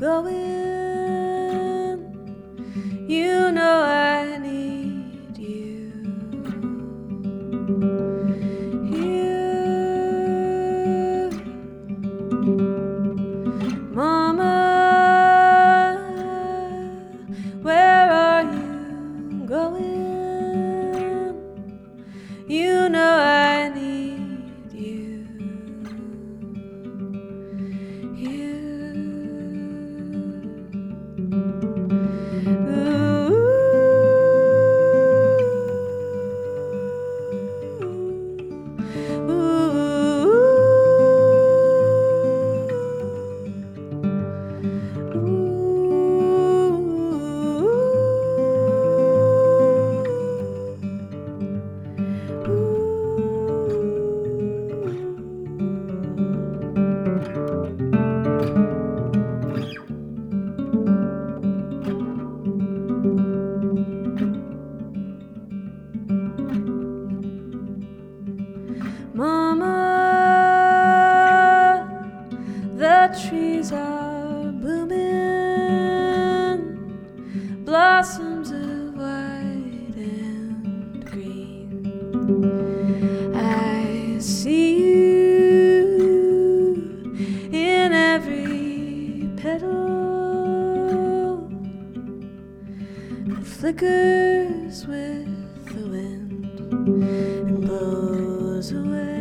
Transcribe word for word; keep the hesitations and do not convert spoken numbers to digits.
going. You know I need you. You, Mama, where are you going? You know I need you. You. Mama, the trees are blooming, blossoms of white and green. I see you in every petal that flickers with the wind and blows away.